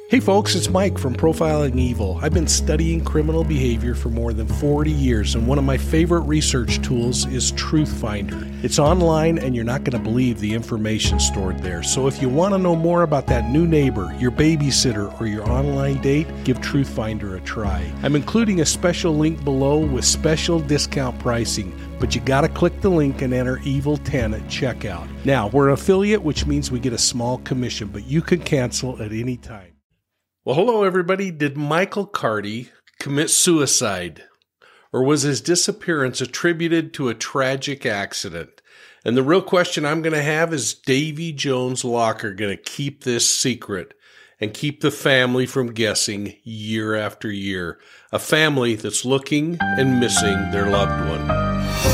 Hey folks, it's Mike from Profiling Evil. I've been studying criminal behavior for more than 40 years, and one of my favorite research tools is Truthfinder. It's online, and you're not going to believe the information stored there. So if you want to know more about that new neighbor, your babysitter, or your online date, give Truthfinder a try. I'm including a special link below with special discount pricing, but you got to click the link and enter EVIL10 at checkout. Now, we're an affiliate, which means we get a small commission, but you can cancel at any time. Well, hello, everybody. Did Michael Carty commit suicide, or was his disappearance attributed to a tragic accident? And the real question I'm going to have is Davy Jones Locker going to keep this secret and keep the family from guessing year after year? A family that's looking and missing their loved one.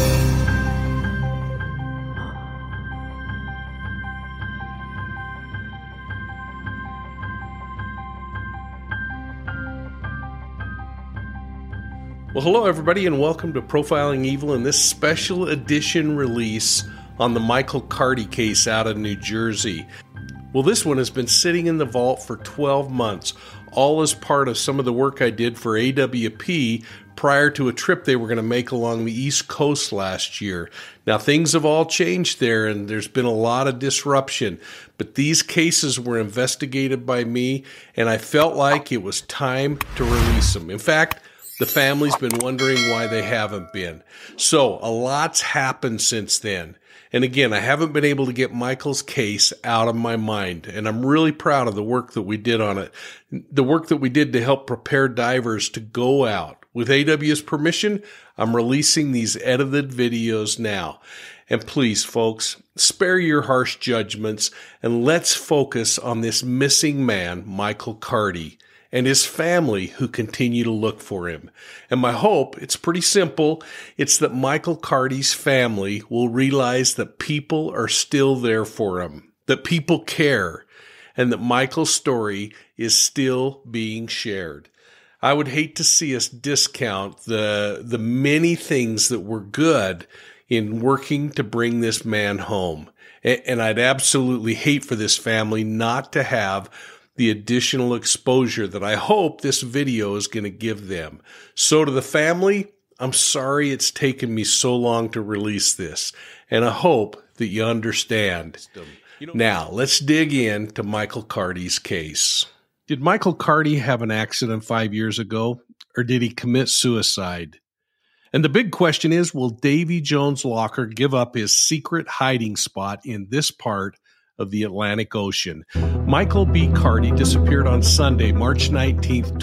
Well, hello, everybody, and welcome to Profiling Evil and this special edition release on the Michael Carty case out of New Jersey. Well, this one has been sitting in the vault for 12 months, all as part of some of the work I did for AWP prior to a trip they were going to make along the East Coast last year. Now, things have all changed there, and there's been a lot of disruption, but these cases were investigated by me, and I felt like it was time to release them. In fact, the family's been wondering why they haven't been. So a lot's happened since then. And again, I haven't been able to get Michael's case out of my mind. And I'm really proud of the work that we did on it. The work that we did to help prepare divers to go out. With AW's permission, I'm releasing these edited videos now. And please, folks, spare your harsh judgments and let's focus on this missing man, Michael Carty, and his family who continue to look for him. And my hope, it's pretty simple, it's that Michael Carty's family will realize that people are still there for him, that people care, and that Michael's story is still being shared. I would hate to see us discount the many things that were good in working to bring this man home. And I'd absolutely hate for this family not to have the additional exposure that I hope this video is going to give them. So to the family, I'm sorry it's taken me so long to release this, and I hope that you understand. Now, let's dig into Michael Carty's case. Did Michael Carty have an accident 5 years ago, or did he commit suicide? And the big question is, will Davy Jones Locker give up his secret hiding spot in this part of the Atlantic Ocean? Michael B. Carty disappeared on Sunday, March 19th,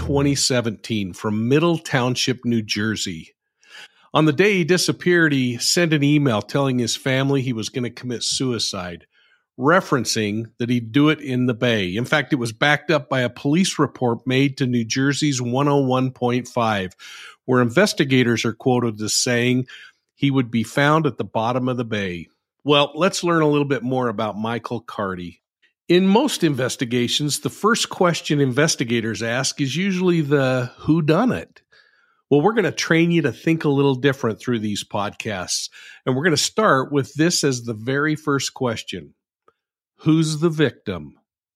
2017, from Middle Township, New Jersey. On the day he disappeared, he sent an email telling his family he was going to commit suicide, referencing that he'd do it in the Bay. In fact, it was backed up by a police report made to New Jersey's 101.5, where investigators are quoted as saying he would be found at the bottom of the bay. Well, let's learn a little bit more about Michael Carty. In most investigations, the first question investigators ask is usually the whodunit. Well, we're going to train you to think a little different through these podcasts, and we're going to start with this as the very first question. Who's the victim?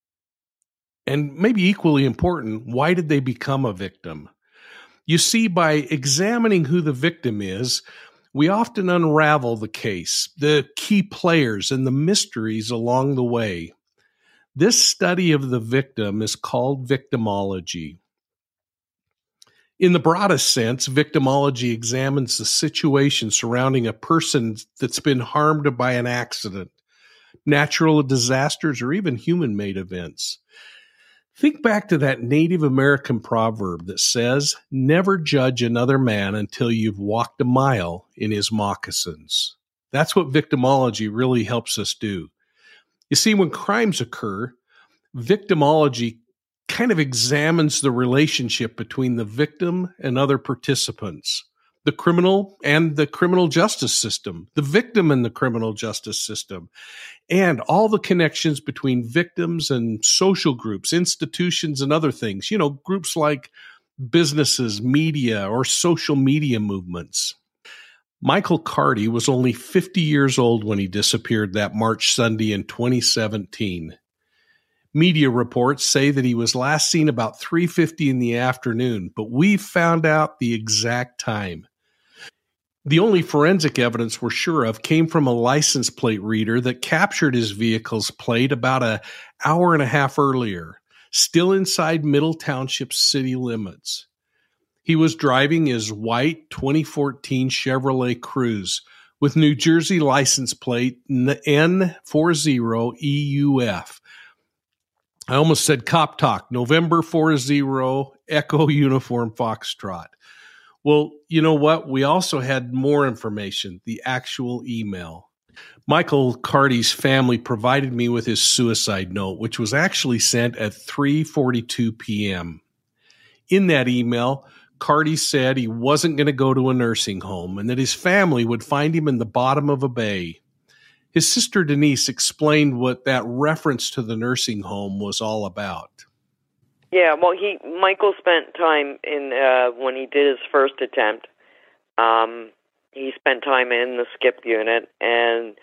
And maybe equally important, why did they become a victim? You see, by examining who the victim is, we often unravel the case, the key players, and the mysteries along the way. This study of the victim is called victimology. In the broadest sense, victimology examines the situation surrounding a person that's been harmed by an accident, natural disasters, or even human-made events. Think back to that Native American proverb that says, never judge another man until you've walked a mile in his moccasins. That's what victimology really helps us do. You see, when crimes occur, victimology kind of examines the relationship between the victim and other participants, the criminal and the criminal justice system, the victim and the criminal justice system, and all the connections between victims and social groups, institutions, and other things. You know, groups like businesses, media, or social media movements. Michael Carty was only 50 years old when he disappeared that March Sunday in 2017. Media reports say that he was last seen about 3:50 in the afternoon, but we found out the exact time. The only forensic evidence we're sure of came from a license plate reader that captured his vehicle's plate about an hour and a half earlier, still inside Middle Township's city limits. He was driving his white 2014 Chevrolet Cruze with New Jersey license plate N40EUF. I almost said Cop Talk, November 40 Echo Uniform Foxtrot. Well, you know what? We also had more information, the actual email. Michael Carty's family provided me with his suicide note, which was actually sent at 3:42 p.m. In that email, Carty said he wasn't going to go to a nursing home and that his family would find him in the bottom of a bay. His sister Denise explained what that reference to the nursing home was all about. Yeah, well, Michael spent time in when he did his first attempt. He spent time in the skip unit, and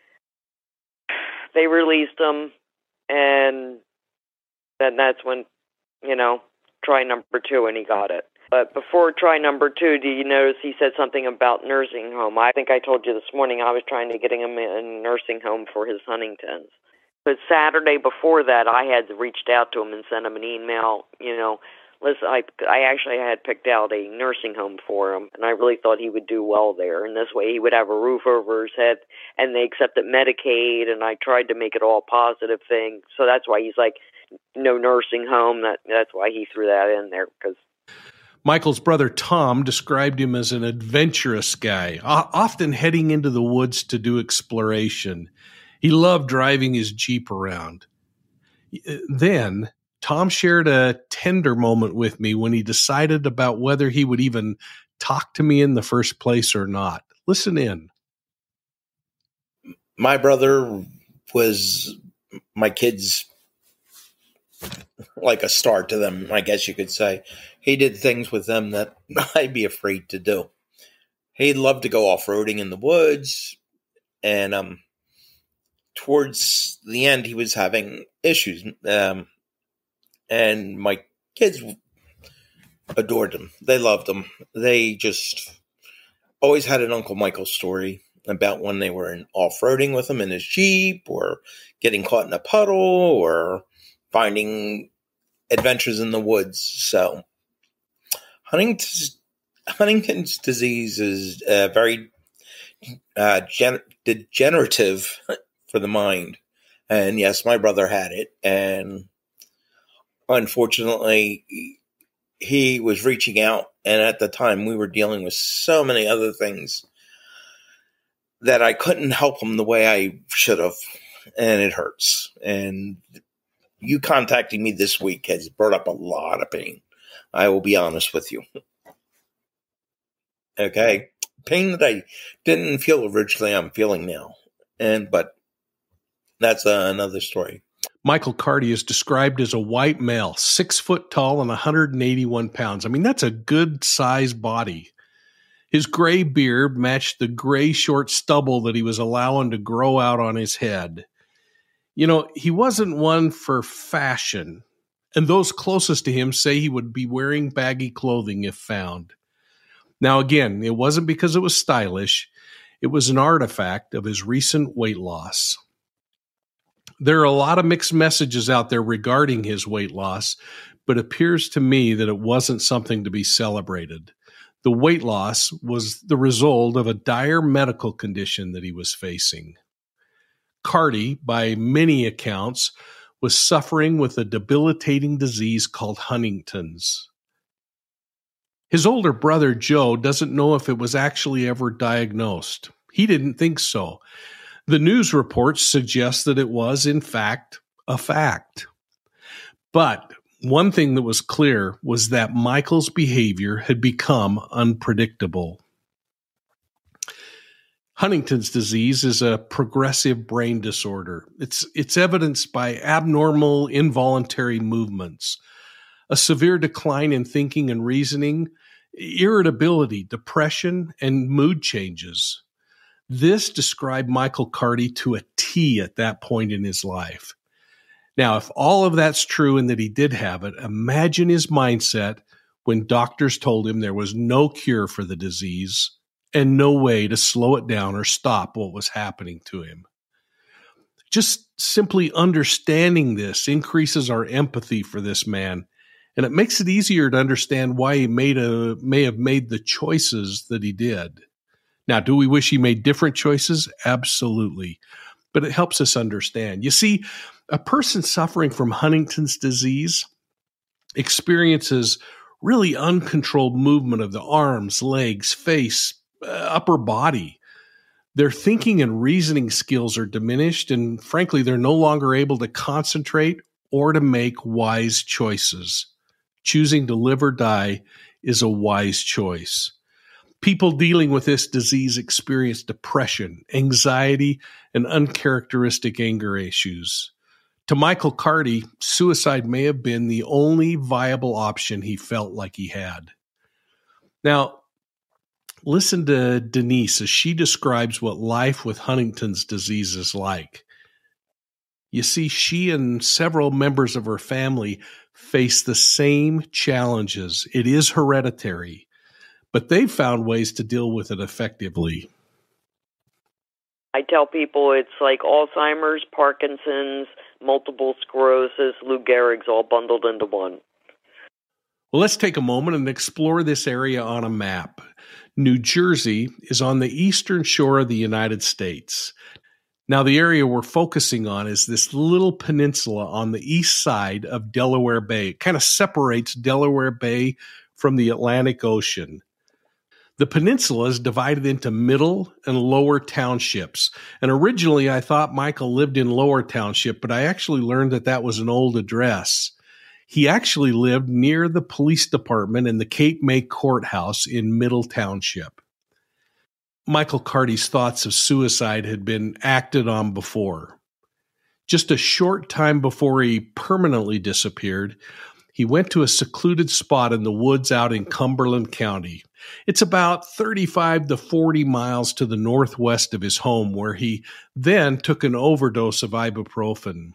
they released him, and then that's when, try number 2, and he got it. But before try number 2, do you notice he said something about nursing home? I think I told you this morning I was trying to get him in a nursing home for his Huntington's. But Saturday before that, I had reached out to him and sent him an email, listen, I actually had picked out a nursing home for him, and I really thought he would do well there. And this way he would have a roof over his head, and they accepted Medicaid, and I tried to make it all a positive thing. So that's why he's like, no nursing home. That's why he threw that in there. Because Michael's brother Tom described him as an adventurous guy, often heading into the woods to do exploration. He loved driving his Jeep around. Then Tom shared a tender moment with me when he decided about whether he would even talk to me in the first place or not. Listen in. My brother was my kids like a star to them, I guess you could say. He did things with them that I'd be afraid to do. He loved to go off-roading in the woods, and towards the end, he was having issues, and my kids adored him. They loved him. They just always had an Uncle Michael story about when they were off-roading with him in his Jeep, or getting caught in a puddle, or finding adventures in the woods. So Huntington's disease is very degenerative for the mind. And yes, my brother had it. And unfortunately, he was reaching out. And at the time, we were dealing with so many other things that I couldn't help him the way I should have. And it hurts. And you contacting me this week has brought up a lot of pain. I will be honest with you. Okay. Pain that I didn't feel originally, I'm feeling now. But that's another story. Michael Carty is described as a white male, 6 foot tall and 181 pounds. I mean, that's a good size body. His gray beard matched the gray short stubble that he was allowing to grow out on his head. He wasn't one for fashion, and those closest to him say he would be wearing baggy clothing if found. Now, again, it wasn't because it was stylish. It was an artifact of his recent weight loss. There are a lot of mixed messages out there regarding his weight loss, but it appears to me that it wasn't something to be celebrated. The weight loss was the result of a dire medical condition that he was facing. Carty, by many accounts, was suffering with a debilitating disease called Huntington's. His older brother, Joe, doesn't know if it was actually ever diagnosed. He didn't think so. The news reports suggest that it was, in fact, a fact. But one thing that was clear was that Michael's behavior had become unpredictable. Huntington's disease is a progressive brain disorder. It's evidenced by abnormal involuntary movements, a severe decline in thinking and reasoning, irritability, depression, and mood changes. This described Michael Carty to a T at that point in his life. Now, if all of that's true and that he did have it, imagine his mindset when doctors told him there was no cure for the disease and no way to slow it down or stop what was happening to him. Just simply understanding this increases our empathy for this man, and it makes it easier to understand why he may have made the choices that he did. Now, do we wish he made different choices? Absolutely. But it helps us understand. You see, a person suffering from Huntington's disease experiences really uncontrolled movement of the arms, legs, face, upper body. Their thinking and reasoning skills are diminished, and frankly, they're no longer able to concentrate or to make wise choices. Choosing to live or die is a wise choice. People dealing with this disease experience depression, anxiety, and uncharacteristic anger issues. To Michael Carty, suicide may have been the only viable option he felt like he had. Now, listen to Denise as she describes what life with Huntington's disease is like. You see, she and several members of her family face the same challenges. It is hereditary, but they've found ways to deal with it effectively. I tell people it's like Alzheimer's, Parkinson's, multiple sclerosis, Lou Gehrig's all bundled into one. Well, let's take a moment and explore this area on a map. New Jersey is on the eastern shore of the United States. Now, the area we're focusing on is this little peninsula on the east side of Delaware Bay. It kind of separates Delaware Bay from the Atlantic Ocean. The peninsula is divided into middle and lower townships. And originally, I thought Michael lived in Lower Township, but I actually learned that that was an old address. He actually lived near the police department and the Cape May courthouse in Middle Township. Michael Carty's thoughts of suicide had been acted on before. Just a short time before he permanently disappeared, he went to a secluded spot in the woods out in Cumberland County. It's about 35 to 40 miles to the northwest of his home, where he then took an overdose of ibuprofen.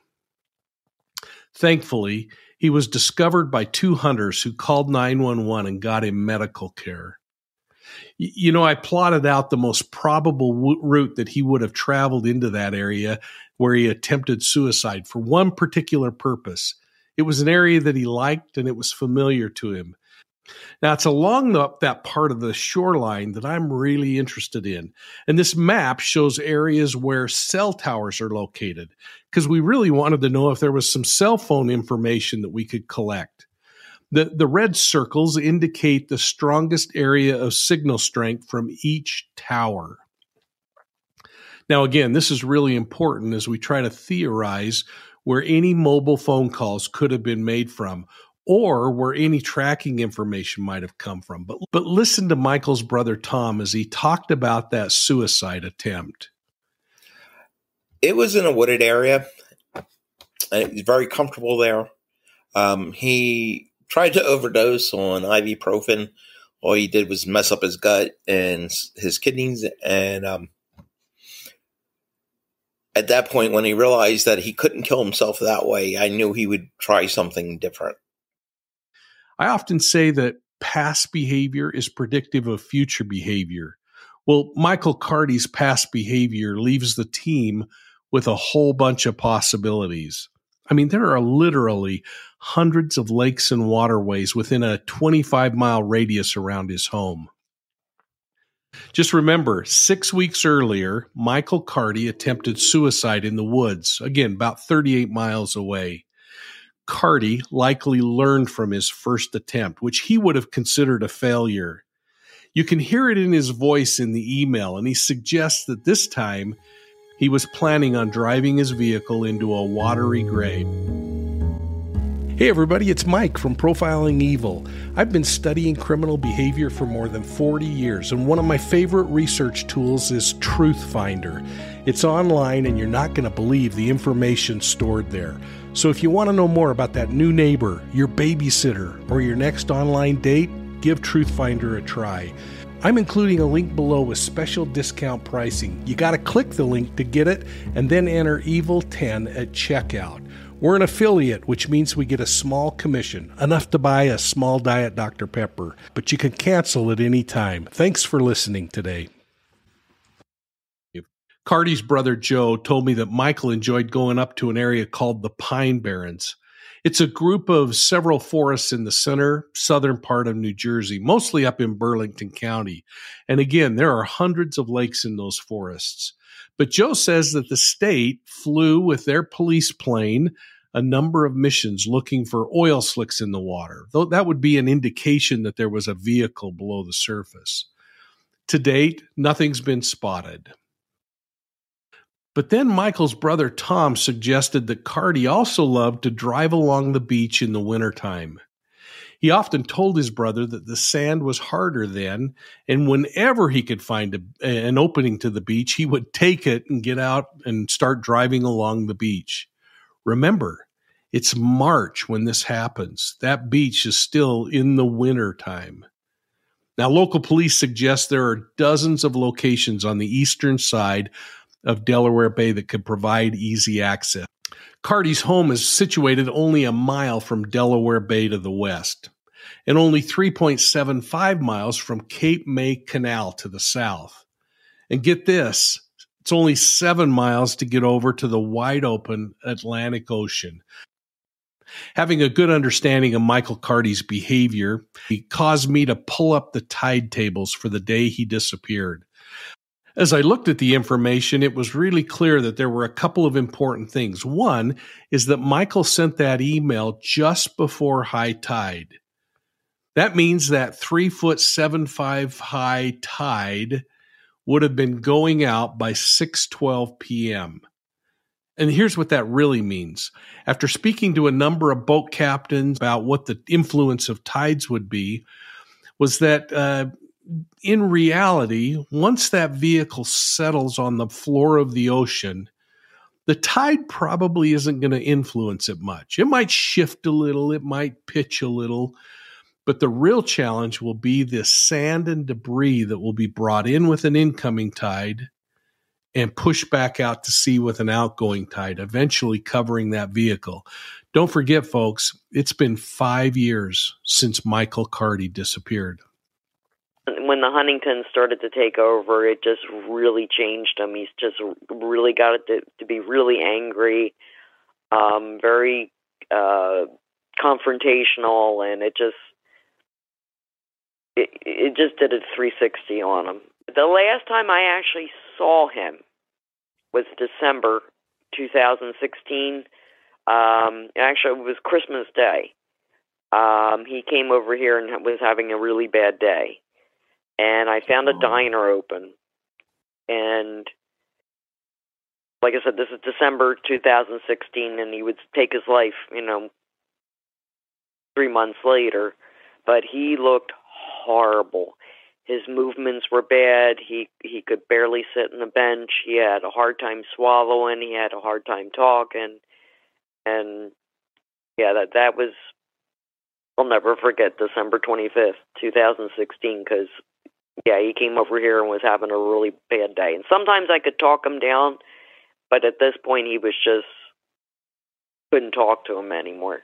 Thankfully, he was discovered by two hunters who called 911 and got him medical care. You know, I plotted out the most probable route that he would have traveled into that area where he attempted suicide for one particular purpose. It was an area that he liked and it was familiar to him. Now, it's along that part of the shoreline that I'm really interested in. And this map shows areas where cell towers are located, because we really wanted to know if there was some cell phone information that we could collect. The red circles indicate the strongest area of signal strength from each tower. Now, again, this is really important as we try to theorize where any mobile phone calls could have been made from, or where any tracking information might have come from. But listen to Michael's brother Tom as he talked about that suicide attempt. It was in a wooded area. He was very comfortable there. He tried to overdose on ibuprofen. All he did was mess up his gut and his kidneys. And at that point, when he realized that he couldn't kill himself that way, I knew he would try something different. I often say that past behavior is predictive of future behavior. Well, Michael Carty's past behavior leaves the team with a whole bunch of possibilities. I mean, there are literally hundreds of lakes and waterways within a 25-mile radius around his home. Just remember, 6 weeks earlier, Michael Carty attempted suicide in the woods, again, about 38 miles away. Carty likely learned from his first attempt, which he would have considered a failure. You can hear it in his voice in the email, and he suggests that this time he was planning on driving his vehicle into a watery grave. Hey everybody, it's Mike from Profiling Evil. I've been studying criminal behavior for more than 40 years, and one of my favorite research tools is Truth Finder. It's online, and you're not going to believe the information stored there. So if you want to know more about that new neighbor, your babysitter, or your next online date, give Truth Finder a try. I'm including a link below with special discount pricing. You got to click the link to get it, and then enter EVIL10 at checkout. We're an affiliate, which means we get a small commission, enough to buy a small Diet Dr. Pepper, but you can cancel at any time. Thanks for listening today. Carty's brother Joe told me that Michael enjoyed going up to an area called the Pine Barrens. It's a group of several forests in the southern part of New Jersey, mostly up in Burlington County. And again, there are hundreds of lakes in those forests. But Joe says that the state flew with their police plane a number of missions looking for oil slicks in the water, though that would be an indication that there was a vehicle below the surface. To date, nothing's been spotted. But then Michael's brother Tom suggested that Carty also loved to drive along the beach in the wintertime. He often told his brother that the sand was harder then, and whenever he could find an opening to the beach, he would take it and get out and start driving along the beach. Remember, it's March when this happens. That beach is still in the winter time. Now, local police suggest there are dozens of locations on the eastern side of Delaware Bay that could provide easy access. Carty's home is situated only a mile from Delaware Bay to the west, and only 3.75 miles from Cape May Canal to the south. And get this, it's only 7 miles to get over to the wide open Atlantic Ocean. Having a good understanding of Michael Carty's behavior, he caused me to pull up the tide tables for the day he disappeared. As I looked at the information, it was really clear that there were a couple of important things. One is that Michael sent that email just before high tide. That means that 3'7" high tide would have been going out by 6:12 p.m. And here's what that really means. After speaking to a number of boat captains about what the influence of tides would be, was that in reality, once that vehicle settles on the floor of the ocean, the tide probably isn't going to influence it much. It might shift a little, it might pitch a little, but the real challenge will be this sand and debris that will be brought in with an incoming tide and pushed back out to sea with an outgoing tide, eventually covering that vehicle. Don't forget, folks, it's been 5 years since Michael Carty disappeared. When the Huntingtons started to take over, it just really changed him. He's just really got it to be really angry, very confrontational, and it just did a 360 on him. The last time I actually saw him was December 2016. Actually, it was Christmas Day. He came over here and was having a really bad day. And I found a diner open. And like I said, this is December 2016, and he would take his life, 3 months later. But he looked horrible. His movements were bad. He could barely sit on the bench. He had a hard time swallowing. He had a hard time talking. And yeah, that was, I'll never forget December 25th, 2016, because yeah, he came over here and was having a really bad day. And sometimes I could talk him down, but at this point he was just, couldn't talk to him anymore.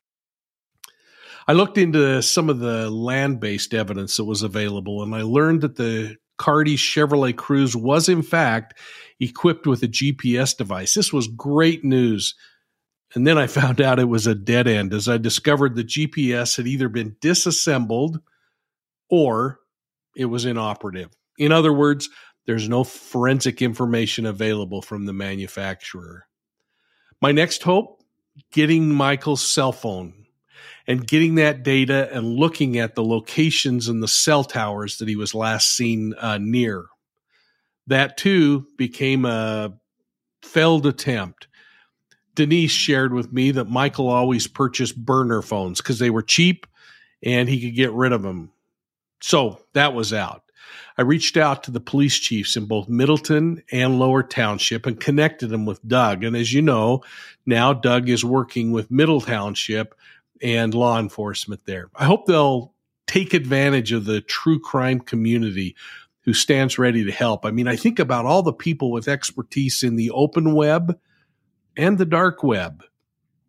I looked into some of the land-based evidence that was available, and I learned that the Carty Chevrolet Cruze was, in fact, equipped with a GPS device. This was great news. And then I found out it was a dead end, as I discovered the GPS had either been disassembled or it was inoperative. In other words, there's no forensic information available from the manufacturer. My next hope, getting Michael's cell phone and getting that data and looking at the locations and the cell towers that he was last seen near. That, too, became a failed attempt. Denise shared with me that Michael always purchased burner phones because they were cheap and he could get rid of them. So that was out. I reached out to the police chiefs in both Middleton and Lower Township and connected them with Doug. And as you know, now Doug is working with Middle Township and law enforcement there. I hope they'll take advantage of the true crime community who stands ready to help. I mean, I think about all the people with expertise in the open web and the dark web.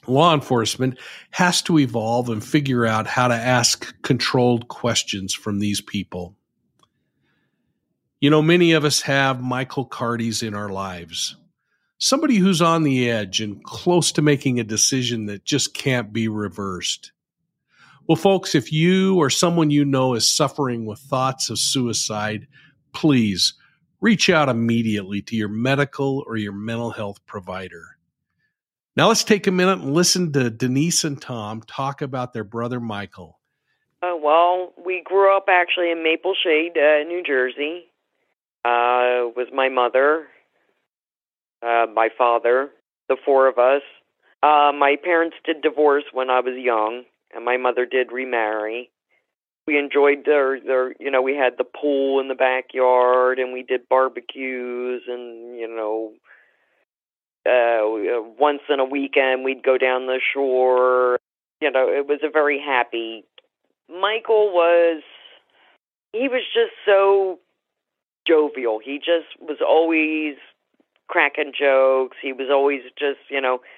Law enforcement has to evolve and figure out how to ask controlled questions from these people. You know, many of us have Michael Cardys in our lives. Somebody who's on the edge and close to making a decision that just can't be reversed. Well, folks, if you or someone you know is suffering with thoughts of suicide, please reach out immediately to your medical or your mental health provider. Now let's take a minute and listen to Denise and Tom talk about their brother Michael. Well, we grew up actually in Maple Shade, New Jersey, with my mother, my father, the four of us. My parents did divorce when I was young, and my mother did remarry. We enjoyed we had the pool in the backyard, and we did barbecues, and, once in a weekend we'd go down the shore. It was a very happy. Michael he was just so jovial. He just was always cracking jokes. He was always just, he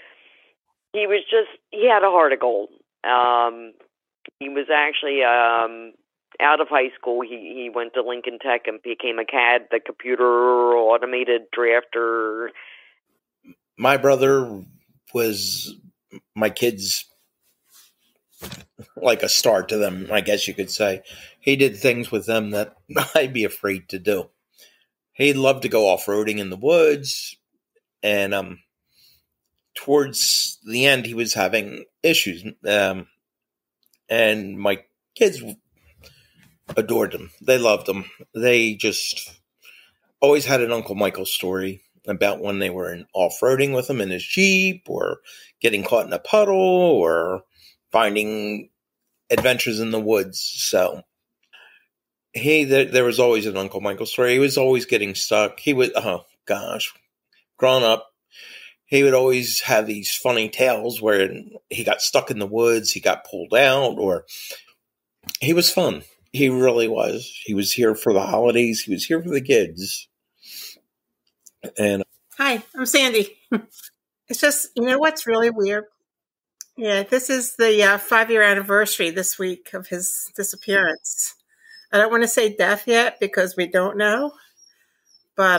had a heart of gold. He was actually, out of high school, he went to Lincoln Tech and became a CAD, the computer automated drafter. My brother was my kids like a star to them, I guess you could say. He did things with them that I'd be afraid to do. He loved to go off-roading in the woods, and towards the end, he was having issues. And my kids adored him. They loved him. They just always had an Uncle Michael story about when they were off-roading with him in his Jeep, or getting caught in a puddle, or finding adventures in the woods. So there was always an Uncle Michael story. He was always getting stuck. He would, growing up, he would always have these funny tales where he got stuck in the woods, he got pulled out, or he was fun. He really was. He was here for the holidays. He was here for the kids. And hi, I'm Sandy. It's just, what's really weird? Yeah, this is the 5-year anniversary this week of his disappearance. I don't want to say death yet because we don't know, but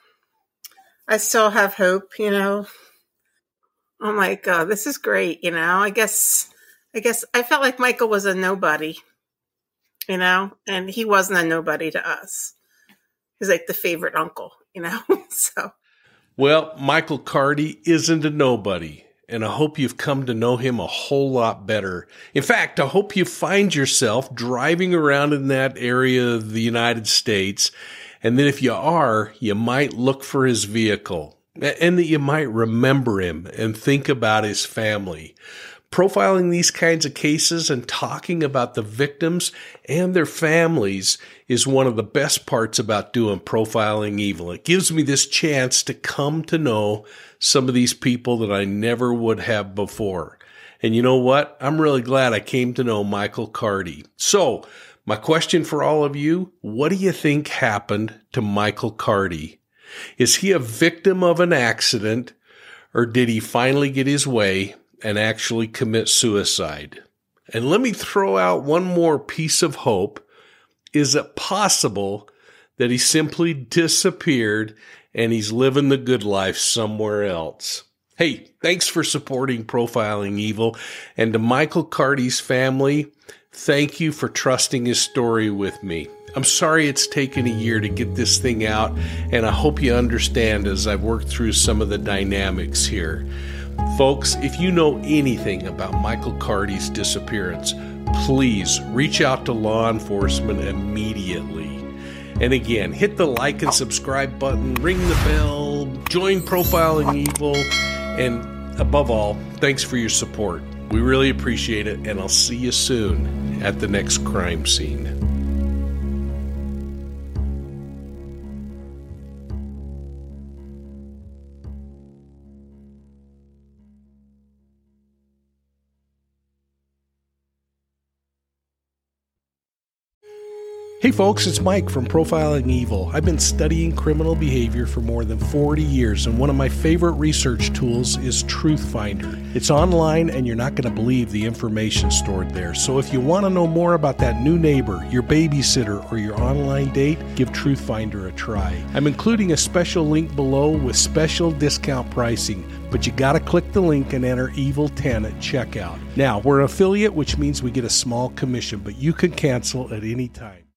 I still have hope. Oh my God, this is great. I guess I felt like Michael was a nobody, and he wasn't a nobody to us. He's like the favorite uncle, so. Well, Michael Cardy isn't a nobody, and I hope you've come to know him a whole lot better. In fact, I hope you find yourself driving around in that area of the United States, and then if you are, you might look for his vehicle, and that you might remember him and think about his family. Profiling these kinds of cases and talking about the victims and their families is one of the best parts about doing Profiling Evil. It gives me this chance to come to know some of these people that I never would have before. And you know what? I'm really glad I came to know Michael Cardy. So, my question for all of you, what do you think happened to Michael Cardy? Is he a victim of an accident, or did he finally get his way and actually commit suicide? And let me throw out one more piece of hope. Is it possible that he simply disappeared and he's living the good life somewhere else? Hey, thanks for supporting Profiling Evil. And to Michael Cardy's family, thank you for trusting his story with me. I'm sorry it's taken a year to get this thing out, and I hope you understand as I've worked through some of the dynamics here. Folks, if you know anything about Michael Cardy's disappearance, please reach out to law enforcement immediately. And again, hit the like and subscribe button, ring the bell, join Profiling Evil, and above all, thanks for your support. We really appreciate it, and I'll see you soon at the next crime scene. Hey folks, it's Mike from Profiling Evil. I've been studying criminal behavior for more than 40 years, and one of my favorite research tools is Truthfinder. It's online, and you're not going to believe the information stored there. So if you want to know more about that new neighbor, your babysitter, or your online date, give Truthfinder a try. I'm including a special link below with special discount pricing, but you got to click the link and enter EVIL10 at checkout. Now, we're an affiliate, which means we get a small commission, but you can cancel at any time.